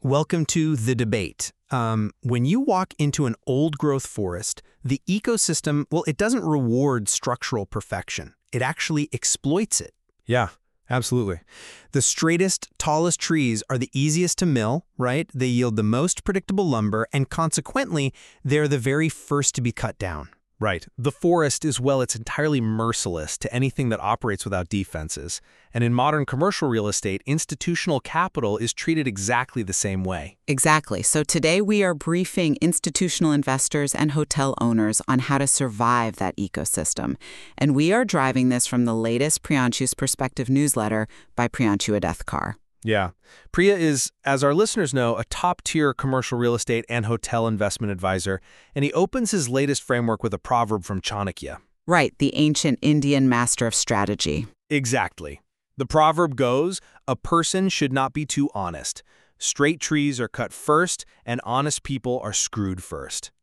Welcome to The Debate. When you walk into an old-growth forest, the ecosystem, well, it doesn't reward structural perfection. It actually exploits it. Yeah, absolutely. The straightest, tallest trees are the easiest to mill, right? They yield the most predictable lumber, and consequently, they're the very first to be cut down. Right. The forest is, well, it's entirely merciless to anything that operates without defenses. And in modern commercial real estate, institutional capital is treated exactly the same way. Exactly. So today we are briefing institutional investors and hotel owners on how to survive that ecosystem. And we are driving this from the latest Priyanshu's Perspective newsletter by Priyanshu Adethkar. Yeah. Priya is, as our listeners know, a top-tier commercial real estate and hotel investment advisor, and he opens his latest framework with a proverb from Chanakya. Right, the ancient Indian master of strategy. Exactly. The proverb goes, a person should not be too honest. Straight trees are cut first, and honest people are screwed first.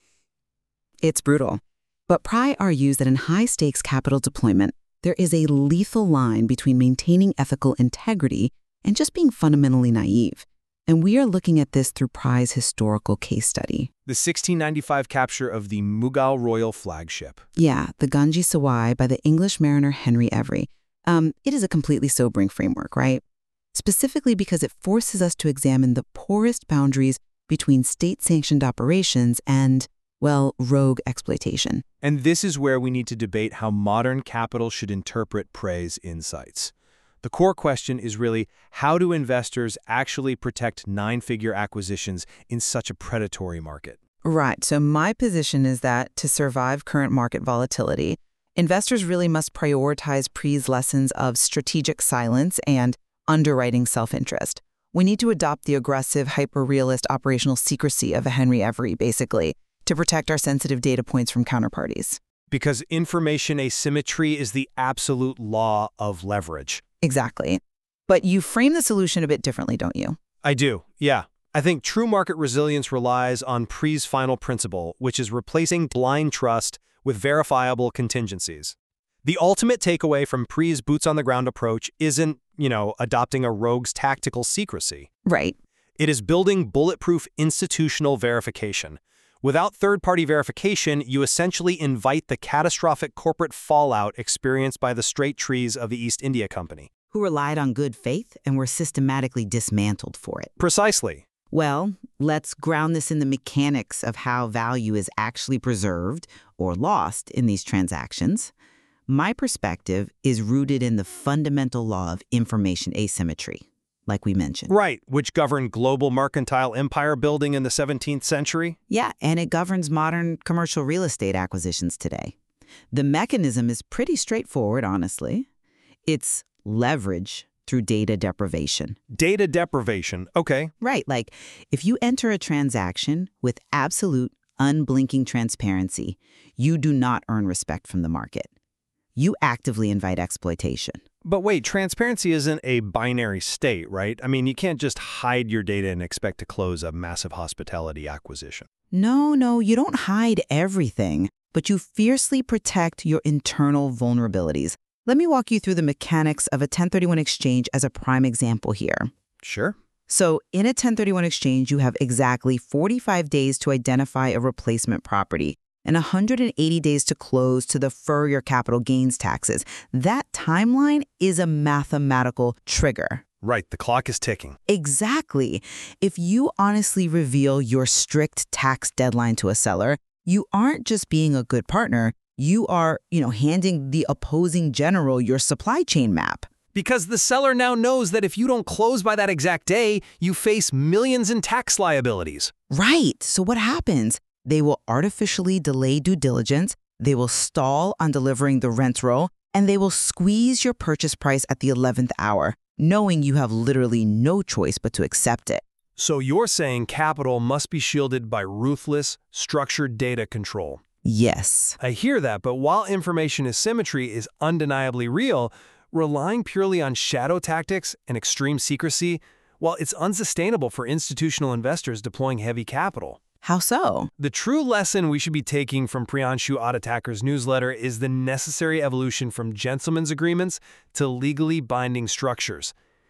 It's brutal. But Pry argues that in high-stakes capital deployment, there is a lethal line between maintaining ethical integrity and just being fundamentally naive. And we are looking at this through Pry's historical case study. The 1695 capture of the Mughal royal flagship. Yeah, the Ganges Sawai by the English mariner Henry Every. It is a completely sobering framework, right? Specifically because it forces us to examine the porous boundaries between state-sanctioned operations and, well, rogue exploitation. And this is where we need to debate how modern capital should interpret Pry's insights. The core question is really, how do investors actually protect nine-figure acquisitions in such a predatory market? Right. So my position is that to survive current market volatility, investors really must prioritize Pry's lessons of strategic silence and underwriting self-interest. We need to adopt the aggressive, hyper-realist operational secrecy of a Henry Every, basically, to protect our sensitive data points from counterparties. Because information asymmetry is the absolute law of leverage. Exactly. But you frame the solution a bit differently, don't you? I do, yeah. I think true market resilience relies on Pry's final principle, which is replacing blind trust with verifiable contingencies. The ultimate takeaway from Pry's boots-on-the-ground approach isn't, adopting a rogue's tactical secrecy. Right. It is building bulletproof institutional verification. Without third-party verification, you essentially invite the catastrophic corporate fallout experienced by the straight trees of the East India Company. Who relied on good faith and were systematically dismantled for it. Precisely. Well, let's ground this in the mechanics of how value is actually preserved or lost in these transactions. My perspective is rooted in the fundamental law of information asymmetry, like we mentioned. Right, which governed global mercantile empire building in the 17th century? Yeah, and it governs modern commercial real estate acquisitions today. The mechanism is pretty straightforward, honestly. It's leverage through data deprivation. Data deprivation, okay. Right, like if you enter a transaction with absolute, unblinking transparency, you do not earn respect from the market. You actively invite exploitation. But wait, transparency isn't a binary state, right? I mean, you can't just hide your data and expect to close a massive hospitality acquisition. No, you don't hide everything, but you fiercely protect your internal vulnerabilities. Let me walk you through the mechanics of a 1031 exchange as a prime example here. Sure. So in a 1031 exchange, you have exactly 45 days to identify a replacement property and 180 days to close to defer your capital gains taxes. That timeline is a mathematical trigger. Right, the clock is ticking. Exactly. If you honestly reveal your strict tax deadline to a seller, you aren't just being a good partner, you are, handing the opposing general your supply chain map. Because the seller now knows that if you don't close by that exact day, you face millions in tax liabilities. Right. So what happens? They will artificially delay due diligence, they will stall on delivering the rent roll, and they will squeeze your purchase price at the 11th hour, knowing you have literally no choice but to accept it. So you're saying capital must be shielded by ruthless, structured data control. Yes. I hear that, but while information asymmetry is undeniably real, relying purely on shadow tactics and extreme secrecy, well, it's unsustainable for institutional investors deploying heavy capital. How so? The true lesson we should be taking from Priyanshu Adethkar's newsletter is the necessary evolution from gentlemen's agreements to legally binding structures.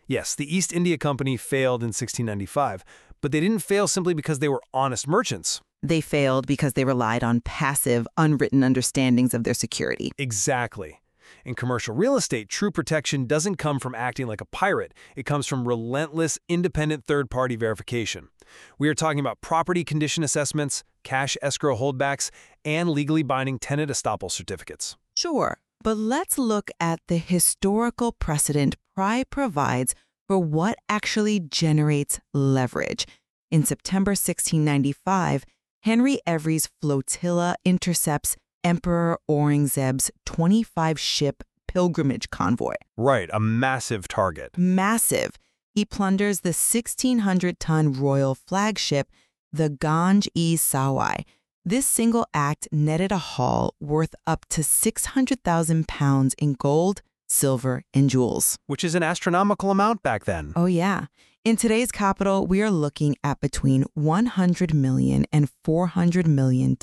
Yes, the East India Company failed in 1695, but they didn't fail simply because they were honest merchants. They failed because they relied on passive, unwritten understandings of their security. Exactly. In commercial real estate, true protection doesn't come from acting like a pirate. It comes from relentless, independent third-party verification. We are talking about property condition assessments, cash escrow holdbacks, and legally binding tenant estoppel certificates. Sure, but let's look at the historical precedent Pry provides for what actually generates leverage. In September 1695, Henry Every's flotilla intercepts Emperor Aurangzeb's 25-ship pilgrimage convoy. Right, a massive target. Massive. He plunders the 1,600-ton royal flagship, the Ganj-e-Sawai. This single act netted a haul worth up to 600,000 pounds in gold, silver, and jewels. Which is an astronomical amount back then. Oh, yeah. In today's capital, we are looking at between $100 million and $400 million.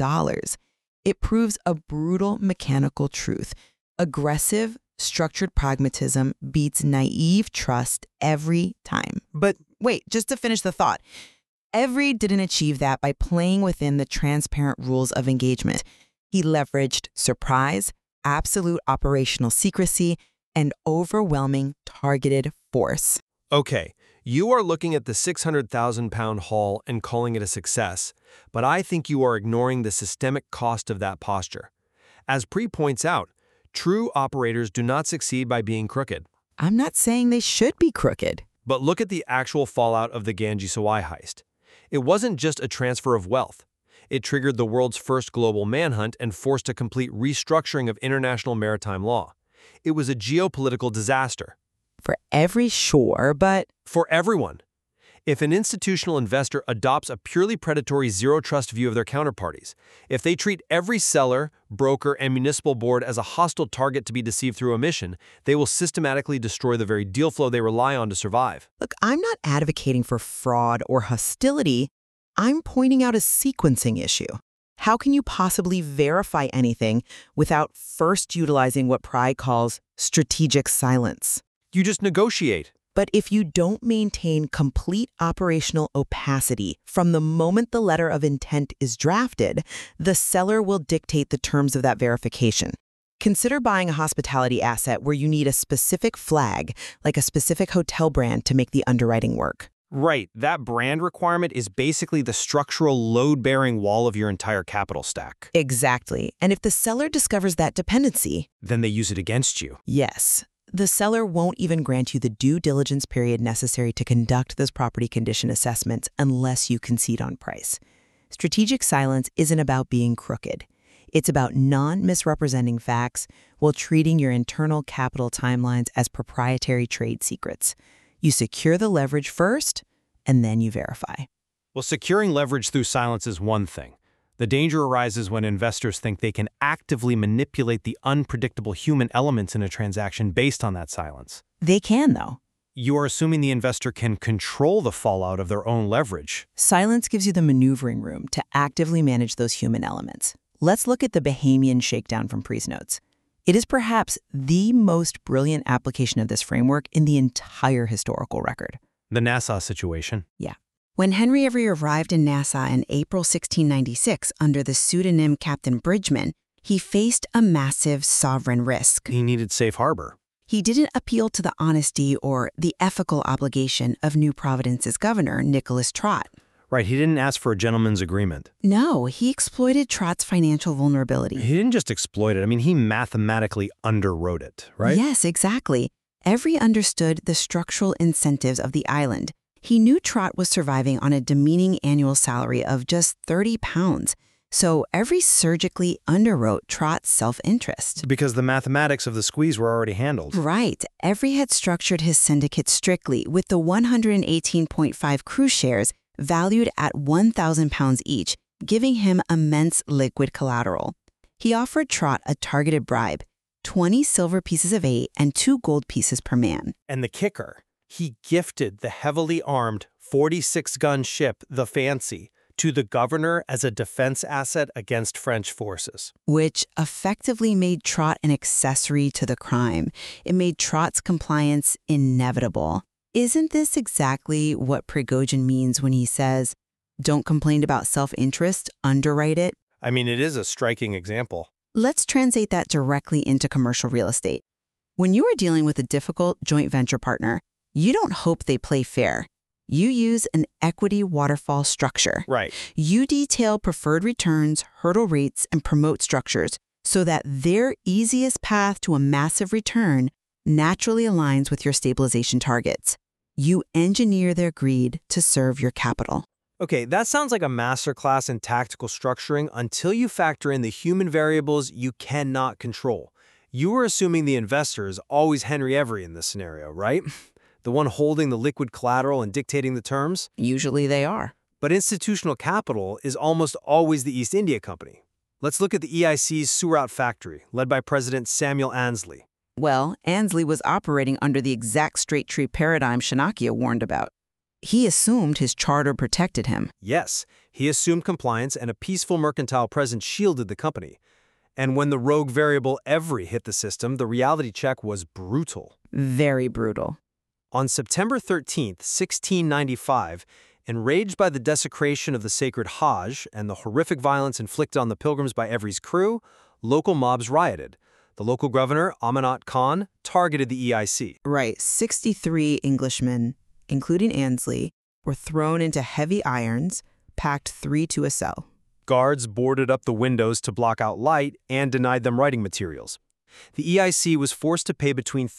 It proves a brutal mechanical truth. Aggressive, structured pragmatism beats naive trust every time. But wait, just to finish the thought, Every didn't achieve that by playing within the transparent rules of engagement. He leveraged surprise, absolute operational secrecy, and overwhelming targeted force. Okay, you are looking at the 600,000-pound haul and calling it a success, but I think you are ignoring the systemic cost of that posture. As Pry points out, true operators do not succeed by being crooked. I'm not saying they should be crooked. But look at the actual fallout of the Ganj-e-Sawai heist. It wasn't just a transfer of wealth. It triggered the world's first global manhunt and forced a complete restructuring of international maritime law. It was a geopolitical disaster. For every sure, but For everyone. If an institutional investor adopts a purely predatory zero-trust view of their counterparties, if they treat every seller, broker, and municipal board as a hostile target to be deceived through omission, they will systematically destroy the very deal flow they rely on to survive. look, I'm not advocating for fraud or hostility. I'm pointing out a sequencing issue. How can you possibly verify anything without first utilizing what Pry calls strategic silence? You just negotiate. But if you don't maintain complete operational opacity from the moment the letter of intent is drafted, the seller will dictate the terms of that verification. Consider buying a hospitality asset where you need a specific flag, like a specific hotel brand, to make the underwriting work. Right, that brand requirement is basically the structural load-bearing wall of your entire capital stack. Exactly. And if the seller discovers that dependency, Then they use it against you. yes, the seller won't even grant you the due diligence period necessary to conduct those property condition assessments unless you concede on price. Strategic silence isn't about being crooked. It's about non-misrepresenting facts while treating your internal capital timelines as proprietary trade secrets. You secure the leverage first, and then you verify. Well, securing leverage through silence is one thing. The danger arises when investors think they can actively manipulate the unpredictable human elements in a transaction based on that silence. They can, though. You are assuming the investor can control the fallout of their own leverage. Silence gives you the maneuvering room to actively manage those human elements. Let's look at the Bahamian shakedown from Pry's notes. It is perhaps the most brilliant application of this framework in the entire historical record. The Nassau situation. Yeah. When Henry Every arrived in Nassau in April 1696 under the pseudonym Captain Bridgeman, he faced a massive sovereign risk. He needed safe harbor. He didn't appeal to the honesty or the ethical obligation of New Providence's governor, Nicholas Trott. Right, he didn't ask for a gentleman's agreement. No, he exploited Trott's financial vulnerability. He didn't just exploit it. I mean, he mathematically underwrote it, right? Yes, exactly. Every understood the structural incentives of the island. He knew Trott was surviving on a demeaning annual salary of just 30 pounds. So Every surgically underwrote Trott's self-interest. Because the mathematics of the squeeze were already handled. Right. Every had structured his syndicate strictly with the 118.5 crew shares valued at 1,000 pounds each, giving him immense liquid collateral. He offered Trott a targeted bribe, 20 silver pieces of 8 and 2 gold pieces per man. And the kicker, he gifted the heavily armed 46-gun ship, the Fancy, to the governor as a defense asset against French forces. Which effectively made Trott an accessory to the crime. It made Trott's compliance inevitable. Isn't this exactly what Prigozhin means when he says, "Don't complain about self-interest, underwrite it"? I mean, it is a striking example. Let's translate that directly into commercial real estate. When you are dealing with a difficult joint venture partner, you don't hope they play fair. You use an equity waterfall structure. Right. You detail preferred returns, hurdle rates, and promote structures so that their easiest path to a massive return naturally aligns with your stabilization targets. You engineer their greed to serve your capital. Okay, that sounds like a masterclass in tactical structuring until you factor in the human variables you cannot control. You are assuming the investor is always Henry Every in this scenario, right? The one holding the liquid collateral and dictating the terms? Usually they are. But institutional capital is almost always the East India Company. Let's look at the EIC's Surat factory, led by President Samuel Annesley. Well, Annesley was operating under the exact straight tree paradigm Shanakia warned about. He assumed his charter protected him. Yes, he assumed compliance and a peaceful mercantile presence shielded the company. And when the rogue variable Every hit the system, the reality check was brutal. Very brutal. On September 13, 1695, enraged by the desecration of the sacred Hajj and the horrific violence inflicted on the pilgrims by Every's crew, local mobs rioted. The local governor, Amanat Khan, targeted the EIC. Right, 63 Englishmen, including Annesley, were thrown into heavy irons, packed 3 to a cell. Guards boarded up the windows to block out light and denied them writing materials. The EIC was forced to pay between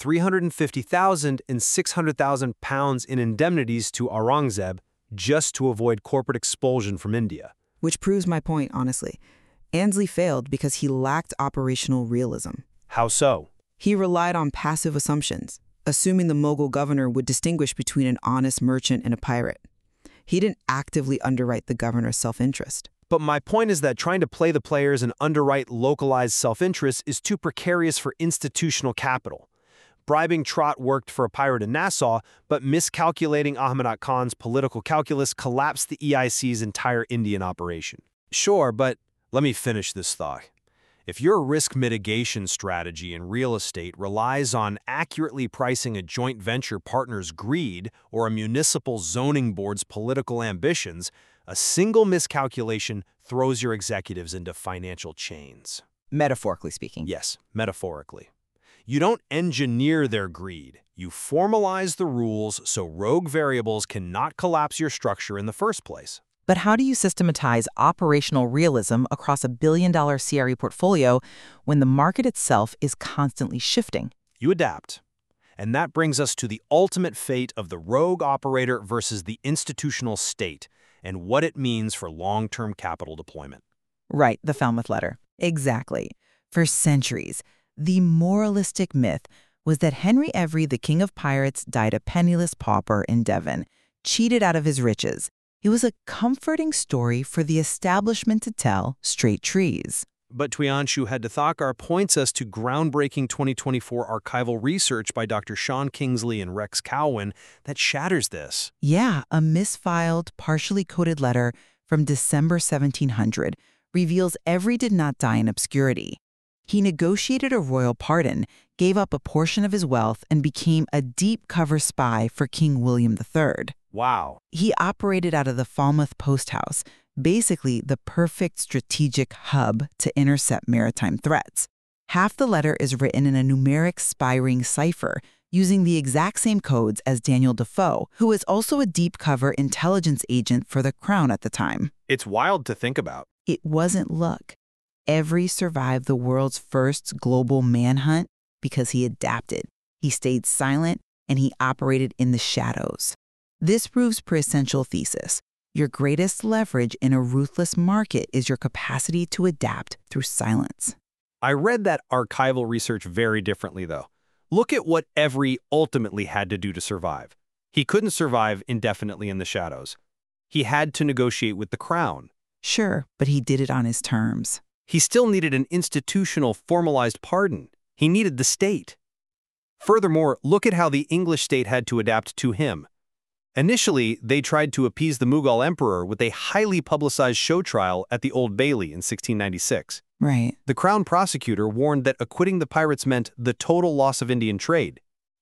350,000 and 600,000 pounds in indemnities to Aurangzeb just to avoid corporate expulsion from India. Which proves my point, honestly. Annesley failed because he lacked operational realism. How so? He relied on passive assumptions, assuming the Mughal governor would distinguish between an honest merchant and a pirate. He didn't actively underwrite the governor's self-interest. But my point is that trying to play the players and underwrite localized self-interest is too precarious for institutional capital. Bribing Trott worked for a pirate in Nassau, but miscalculating Ahmad Khan's political calculus collapsed the EIC's entire Indian operation. Sure, but let me finish this thought. If your risk mitigation strategy in real estate relies on accurately pricing a joint venture partner's greed or a municipal zoning board's political ambitions, a single miscalculation throws your executives into financial chains. Metaphorically speaking. Yes, metaphorically. You don't engineer their greed. You formalize the rules so rogue variables cannot collapse your structure in the first place. But how do you systematize operational realism across a billion-dollar CRE portfolio when the market itself is constantly shifting? You adapt. And that brings us to the ultimate fate of the rogue operator versus the institutional state, and what it means for long-term capital deployment. Right, the Falmouth Letter. Exactly. For centuries, the moralistic myth was that Henry Every, the king of pirates, died a penniless pauper in Devon, cheated out of his riches. It was a comforting story for the establishment to tell straight trees. But Tuyanshu Haddithakar points us to groundbreaking 2024 archival research by Dr. Sean Kingsley and Rex Cowan that shatters this. Yeah, a misfiled, partially coded letter from December 1700 reveals Every did not die in obscurity. He negotiated a royal pardon, gave up a portion of his wealth, and became a deep-cover spy for King William III. Wow. He operated out of the Falmouth Post House, basically the perfect strategic hub to intercept maritime threats. Half the letter is written in a numeric spy-ring cipher, using the exact same codes as Daniel Defoe, who was also a deep-cover intelligence agent for the Crown at the time. It's wild to think about. It wasn't luck. Every survived the world's first global manhunt because he adapted. He stayed silent, and he operated in the shadows. This proves pre-essential thesis. Your greatest leverage in a ruthless market is your capacity to adapt through silence. I read that archival research very differently, though. Look at what Every ultimately had to do to survive. He couldn't survive indefinitely in the shadows. He had to negotiate with the Crown. Sure, but he did it on his terms. He still needed an institutional, formalized pardon. He needed the state. Furthermore, look at how the English state had to adapt to him. Initially, they tried to appease the Mughal emperor with a highly publicized show trial at the Old Bailey in 1696. Right. The Crown prosecutor warned that acquitting the pirates meant the total loss of Indian trade.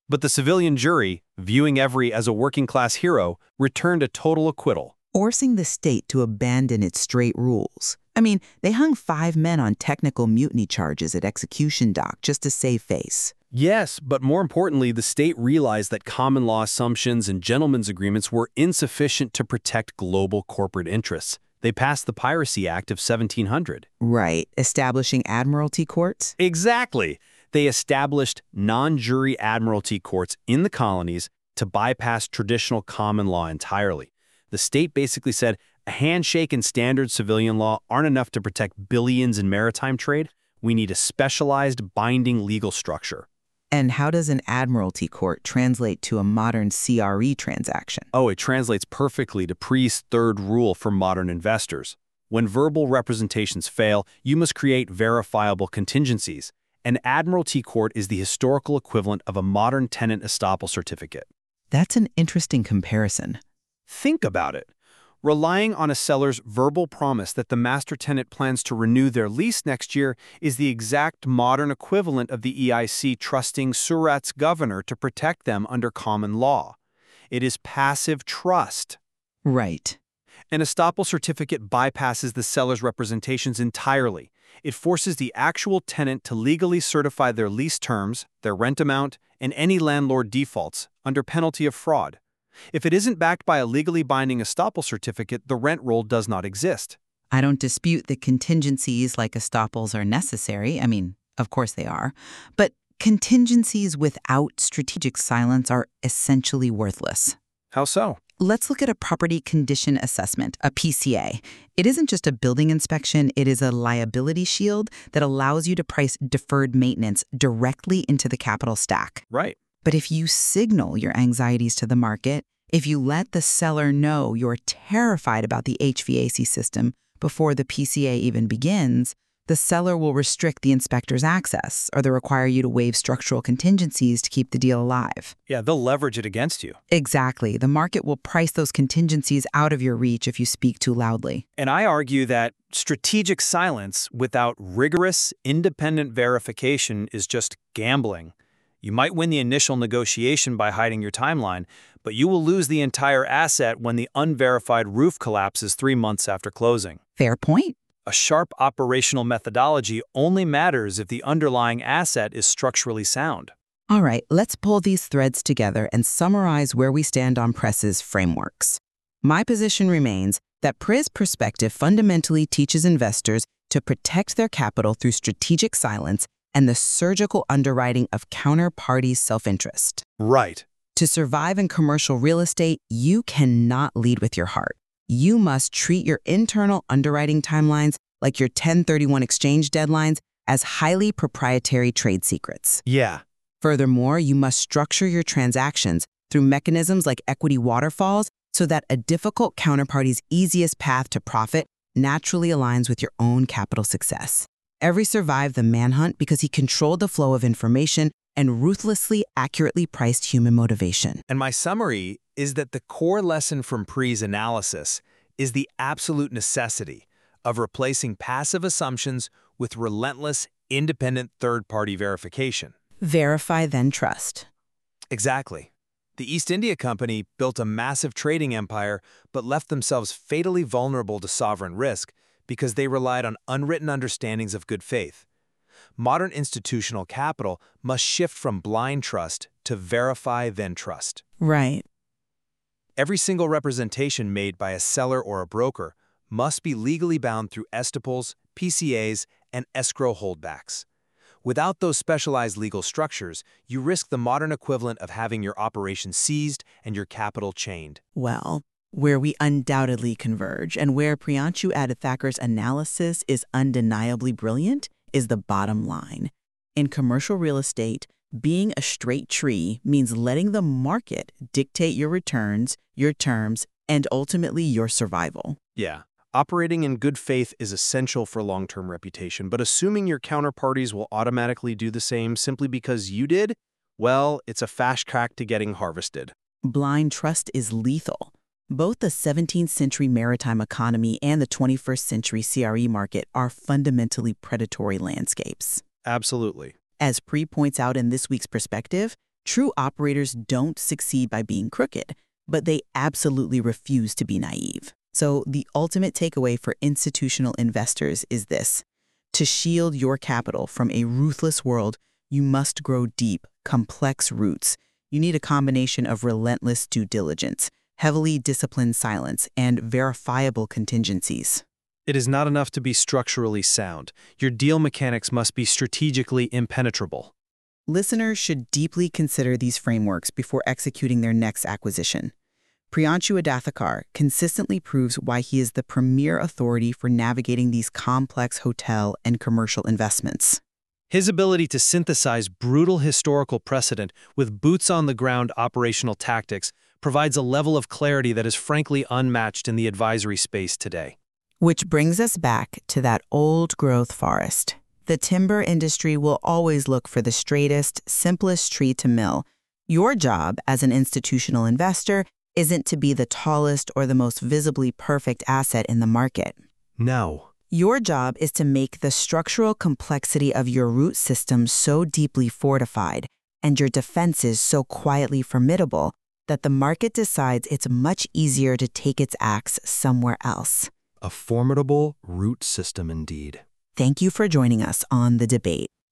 But the civilian jury, viewing Evry as a working-class hero, returned a total acquittal. Forcing the state to abandon its straight rules. I mean, they hung 5 men on technical mutiny charges at execution dock just to save face. Yes, but more importantly, the state realized that common law assumptions and gentlemen's agreements were insufficient to protect global corporate interests. They passed the Piracy Act of 1700. Right, establishing admiralty courts? Exactly. They established non-jury admiralty courts in the colonies to bypass traditional common law entirely. The state basically said, a handshake and standard civilian law aren't enough to protect billions in maritime trade. We need a specialized, binding legal structure. And how does an admiralty court translate to a modern CRE transaction? Oh, it translates perfectly to Pree's third rule for modern investors. When verbal representations fail, you must create verifiable contingencies. An admiralty court is the historical equivalent of a modern tenant estoppel certificate. That's an interesting comparison. Think about it. Relying on a seller's verbal promise that the master tenant plans to renew their lease next year is the exact modern equivalent of the EIC trusting Surat's governor to protect them under common law. It is passive trust. Right. An estoppel certificate bypasses the seller's representations entirely. It forces the actual tenant to legally certify their lease terms, their rent amount, and any landlord defaults under penalty of fraud. If it isn't backed by a legally binding estoppel certificate, the rent roll does not exist. I don't dispute that contingencies like estoppels are necessary. I mean, of course they are. But contingencies without strategic silence are essentially worthless. How so? Let's look at a property condition assessment, a PCA. It isn't just a building inspection, it is a liability shield that allows you to price deferred maintenance directly into the capital stack. Right. But if you signal your anxieties to the market, if you let the seller know you're terrified about the HVAC system before the PCA even begins, the seller will restrict the inspector's access, or they'll require you to waive structural contingencies to keep the deal alive. Yeah, they'll leverage it against you. Exactly. The market will price those contingencies out of your reach if you speak too loudly. And I argue that strategic silence without rigorous, independent verification is just gambling. You might win the initial negotiation by hiding your timeline, but you will lose the entire asset when the unverified roof collapses 3 months after closing. Fair point. A sharp operational methodology only matters if the underlying asset is structurally sound. All right, let's pull these threads together and summarize where we stand on Press's frameworks. My position remains that Press perspective fundamentally teaches investors to protect their capital through strategic silence and the surgical underwriting of counterparties' self-interest. Right. To survive in commercial real estate, you cannot lead with your heart. You must treat your internal underwriting timelines like your 1031 exchange deadlines as highly proprietary trade secrets. Yeah. Furthermore, you must structure your transactions through mechanisms like equity waterfalls so that a difficult counterparty's easiest path to profit naturally aligns with your own capital success. Evry survived the manhunt because he controlled the flow of information and ruthlessly accurately priced human motivation. And my summary is that the core lesson from Pree's analysis is the absolute necessity of replacing passive assumptions with relentless, independent third-party verification. Verify, then trust. Exactly. The East India Company built a massive trading empire but left themselves fatally vulnerable to sovereign risk because they relied on unwritten understandings of good faith. Modern institutional capital must shift from blind trust to verify, then trust. Right. Every single representation made by a seller or a broker must be legally bound through estoppels, PCAs, and escrow holdbacks. Without those specialized legal structures, you risk the modern equivalent of having your operation seized and your capital chained. Well, where we undoubtedly converge and where Priyanshu Adithacker's analysis is undeniably brilliant is the bottom line. In commercial real estate, being a straight tree means letting the market dictate your returns, your terms, and ultimately your survival. Yeah. Operating in good faith is essential for long-term reputation, but assuming your counterparties will automatically do the same simply because you did, well, it's a fast track to getting harvested. Blind trust is lethal. Both the 17th century maritime economy and the 21st century CRE market are fundamentally predatory landscapes. Absolutely. As Pree points out in this week's perspective, True operators don't succeed by being crooked, but they absolutely refuse to be naive. So the ultimate takeaway for institutional investors is this. To shield your capital from a ruthless world, you must grow deep, complex roots. You need a combination of relentless due diligence, heavily disciplined silence, and verifiable contingencies. It is not enough to be structurally sound. Your deal mechanics must be strategically impenetrable. Listeners should deeply consider these frameworks before executing their next acquisition. Priyanshu Adathakar consistently proves why he is the premier authority for navigating these complex hotel and commercial investments. His ability to synthesize brutal historical precedent with boots-on-the-ground operational tactics provides a level of clarity that is frankly unmatched in the advisory space today. Which brings us back to that old growth forest. The timber industry will always look for the straightest, simplest tree to mill. Your job as an institutional investor isn't to be the tallest or the most visibly perfect asset in the market. No. Your job is to make the structural complexity of your root system so deeply fortified and your defenses so quietly formidable that the market decides it's much easier to take its axe somewhere else. A formidable root system indeed. Thank you for joining us on The Debate.